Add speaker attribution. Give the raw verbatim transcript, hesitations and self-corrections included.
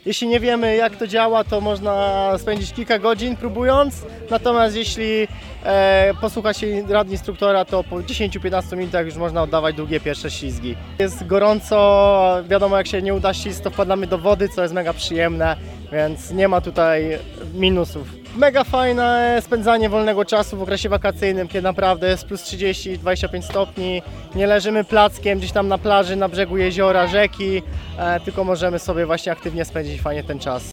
Speaker 1: jeśli nie wiemy jak to działa, to można spędzić kilka godzin próbując, natomiast jeśli e, posłucha się rad instruktora, to po dziesięciu do piętnastu minutach już można oddawać długie pierwsze ślizgi. Jest gorąco, wiadomo jak się nie uda ślizg, to wpadamy do wody, co jest mega przyjemne, więc nie ma tutaj minusów. Mega fajne spędzanie wolnego czasu w okresie wakacyjnym, kiedy naprawdę jest plus trzydzieści do dwudziestu pięciu stopni. Nie leżymy plackiem gdzieś tam na plaży, na brzegu jeziora, rzeki, e, tylko możemy sobie właśnie aktywnie spędzić fajnie ten czas.